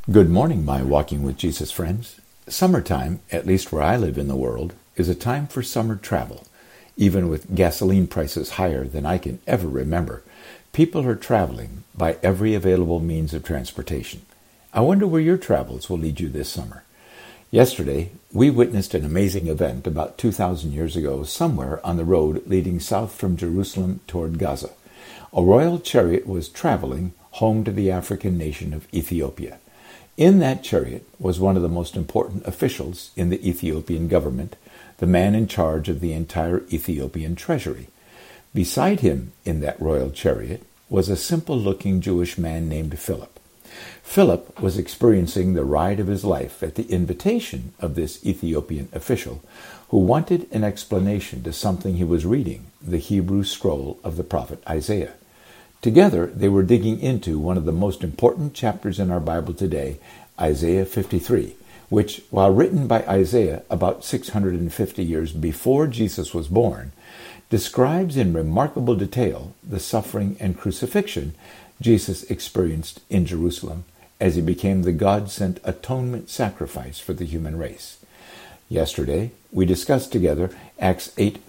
Good morning, my Walking with Jesus friends. Summertime, at least where I live in the world, is a time for summer travel. Even with gasoline prices higher than I can ever remember, people are traveling by every available means of transportation. I wonder where your travels will lead you this summer. Yesterday, we witnessed an amazing event about 2,000 years ago somewhere on the road leading south from Jerusalem toward Gaza. A royal chariot was traveling home to the African nation of Ethiopia. In that chariot was one of the most important officials in the Ethiopian government, the man in charge of the entire Ethiopian treasury. Beside him in that royal chariot was a simple-looking Jewish man named Philip. Philip was experiencing the ride of his life at the invitation of this Ethiopian official who wanted an explanation to something he was reading, the Hebrew scroll of the prophet Isaiah. Together, they were digging into one of the most important chapters in our Bible today, Isaiah 53, which, while written by Isaiah about 650 years before Jesus was born, describes in remarkable detail the suffering and crucifixion Jesus experienced in Jerusalem as he became the God-sent atonement sacrifice for the human race. Yesterday, we discussed together Acts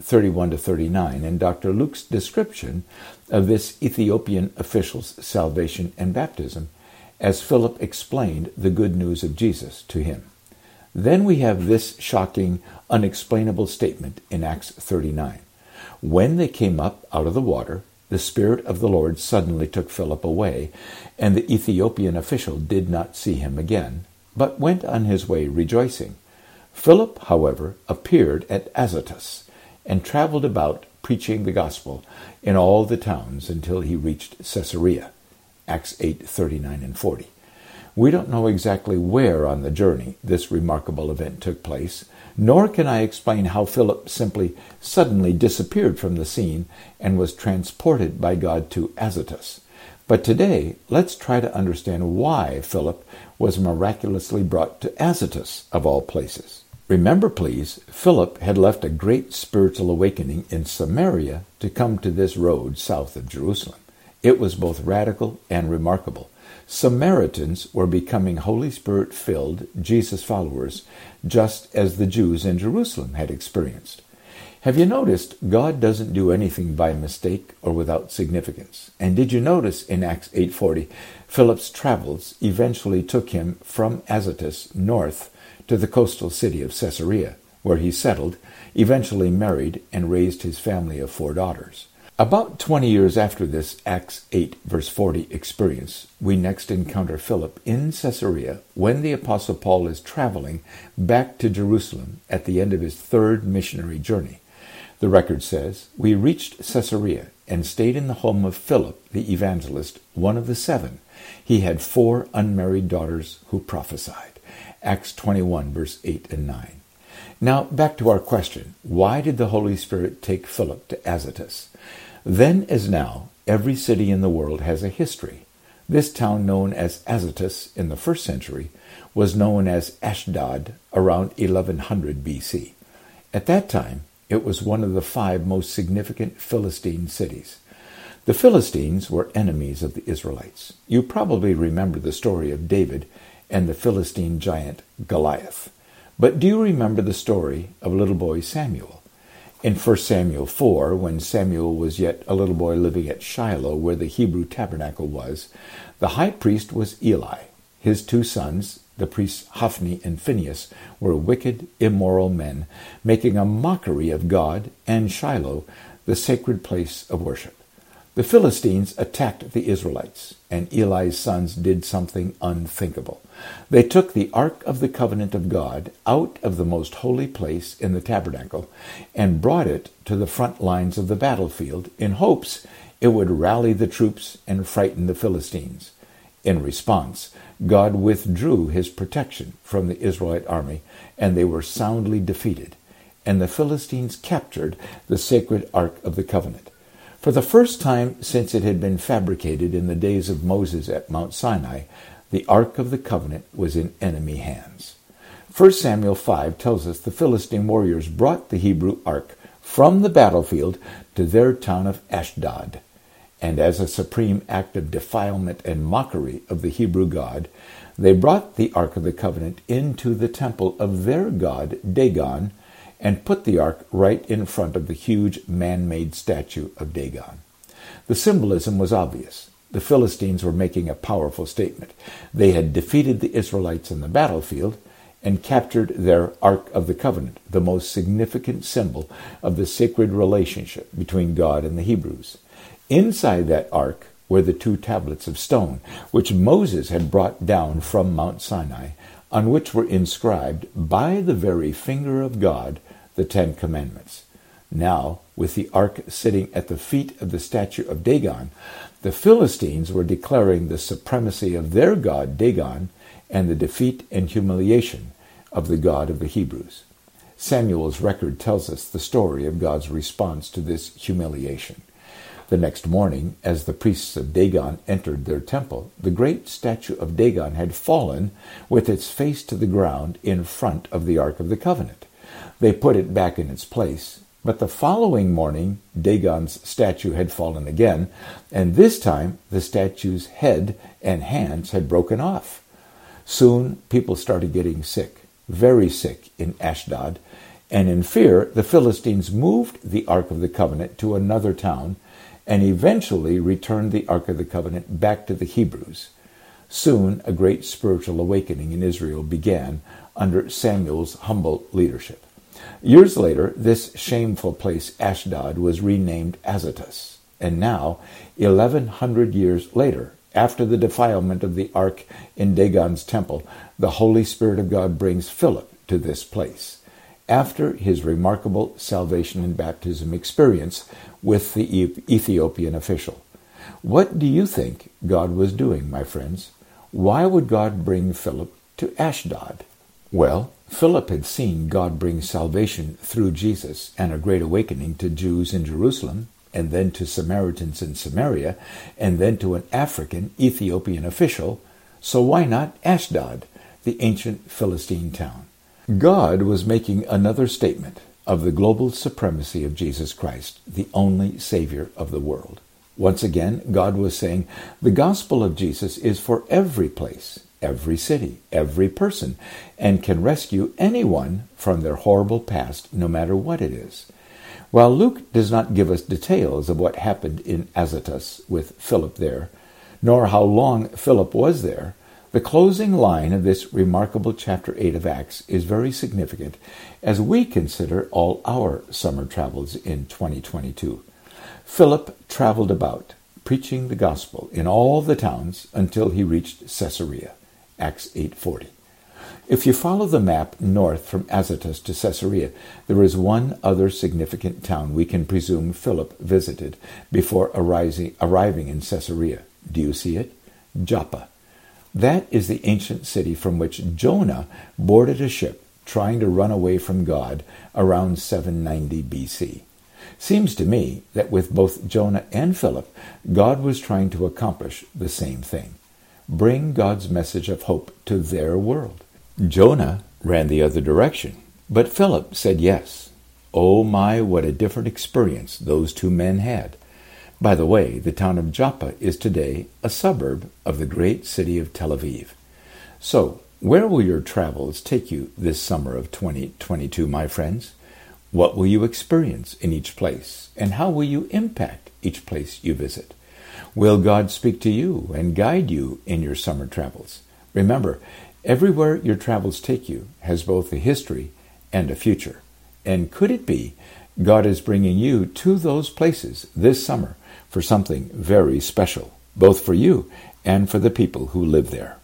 8:31-39 and Dr. Luke's description of this Ethiopian official's salvation and baptism as Philip explained the good news of Jesus to him. Then we have this shocking, unexplainable statement in Acts 39. When they came up out of the water, the Spirit of the Lord suddenly took Philip away, and the Ethiopian official did not see him again, but went on his way rejoicing. Philip, however, appeared at Azotus and traveled about preaching the gospel in all the towns until he reached Caesarea. Acts 8:39-40. We don't know exactly where on the journey this remarkable event took place, nor can I explain how Philip simply suddenly disappeared from the scene and was transported by God to Azotus. But today, let's try to understand why Philip was miraculously brought to Azotus, of all places. Remember, please, Philip had left a great spiritual awakening in Samaria to come to this road south of Jerusalem. It was both radical and remarkable. Samaritans were becoming Holy Spirit-filled Jesus followers, just as the Jews in Jerusalem had experienced. Have you noticed God doesn't do anything by mistake or without significance? And did you notice in Acts 8:40, Philip's travels eventually took him from Azotus north to the coastal city of Caesarea, where he settled, eventually married, and raised his family of 4 daughters. About 20 years after this Acts 8 verse 40 experience, we next encounter Philip in Caesarea when the Apostle Paul is traveling back to Jerusalem at the end of his 3rd missionary journey. The record says, "We reached Caesarea and stayed in the home of Philip the evangelist, one of the 7. He had 4 unmarried daughters who prophesied." Acts 21 verse 8 and 9. Now, back to our question. Why did the Holy Spirit take Philip to Azotus? Then as now, every city in the world has a history. This town, known as Azotus in the 1st century, was known as Ashdod around 1100 BC. At that time, it was one of the 5 most significant Philistine cities. The Philistines were enemies of the Israelites. You probably remember the story of David and the Philistine giant Goliath. But do you remember the story of little boy Samuel? In 1 Samuel 4, when Samuel was yet a little boy living at Shiloh, where the Hebrew tabernacle was, the high priest was Eli. His 2 sons, the priests Hophni and Phinehas, were wicked, immoral men, making a mockery of God and Shiloh, the sacred place of worship. The Philistines attacked the Israelites, and Eli's sons did something unthinkable. They took the Ark of the Covenant of God out of the most holy place in the tabernacle and brought it to the front lines of the battlefield in hopes it would rally the troops and frighten the Philistines. In response, God withdrew his protection from the Israelite army, and they were soundly defeated, and the Philistines captured the sacred Ark of the Covenant. For the first time since it had been fabricated in the days of Moses at Mount Sinai, the Ark of the Covenant was in enemy hands. 1 Samuel 5 tells us the Philistine warriors brought the Hebrew Ark from the battlefield to their town of Ashdod. And as a supreme act of defilement and mockery of the Hebrew God, They brought the Ark of the Covenant into the temple of their god Dagon and put the ark right in front of the huge man-made statue of Dagon. The symbolism was obvious. The Philistines were making a powerful statement. They had defeated the Israelites on the battlefield and captured their Ark of the Covenant, the most significant symbol of the sacred relationship between God and the Hebrews. Inside that ark were the 2 tablets of stone, which Moses had brought down from Mount Sinai, on which were inscribed by the very finger of God the 10 Commandments. Now, with the ark sitting at the feet of the statue of Dagon, the Philistines were declaring the supremacy of their god Dagon and the defeat and humiliation of the God of the Hebrews. Samuel's record tells us the story of God's response to this humiliation. The next morning, as the priests of Dagon entered their temple, the great statue of Dagon had fallen with its face to the ground in front of the Ark of the Covenant. They put it back in its place, but the following morning Dagon's statue had fallen again, and this time the statue's head and hands had broken off. Soon people started getting sick, very sick in Ashdod, and in fear the Philistines moved the Ark of the Covenant to another town and eventually returned the Ark of the Covenant back to the Hebrews. Soon a great spiritual awakening in Israel began under Samuel's humble leadership. Years later, this shameful place, Ashdod, was renamed Azotus. And now, 1,100 years later, after the defilement of the ark in Dagon's temple, the Holy Spirit of God brings Philip to this place. After his remarkable salvation and baptism experience with the Ethiopian official. What do you think God was doing, my friends? Why would God bring Philip to Ashdod? Well, Philip had seen God bring salvation through Jesus and a great awakening to Jews in Jerusalem, and then to Samaritans in Samaria, and then to an African Ethiopian official. So why not Ashdod, the ancient Philistine town? God was making another statement of the global supremacy of Jesus Christ, the only Savior of the world. Once again, God was saying the gospel of Jesus is for every place, every city, every person, and can rescue anyone from their horrible past, no matter what it is. While Luke does not give us details of what happened in Azotus with Philip there, nor how long Philip was there, the closing line of this remarkable chapter 8 of Acts is very significant as we consider all our summer travels in 2022. Philip traveled about, preaching the gospel in all the towns until he reached Caesarea. Acts 8:40. If you follow the map north from Azotus to Caesarea, there is one other significant town we can presume Philip visited before arriving in Caesarea. Do you see it? Joppa. That is the ancient city from which Jonah boarded a ship trying to run away from God around 790 BC. Seems to me that with both Jonah and Philip, God was trying to accomplish the same thing. Bring God's message of hope to their world. Jonah ran the other direction, but Philip said yes. Oh my, what a different experience those two men had. By the way, the town of Joppa is today a suburb of the great city of Tel Aviv. So, where will your travels take you this summer of 2022, my friends? What will you experience in each place, and how will you impact each place you visit? Will God speak to you and guide you in your summer travels? Remember, everywhere your travels take you has both a history and a future. And could it be God is bringing you to those places this summer for something very special, both for you and for the people who live there?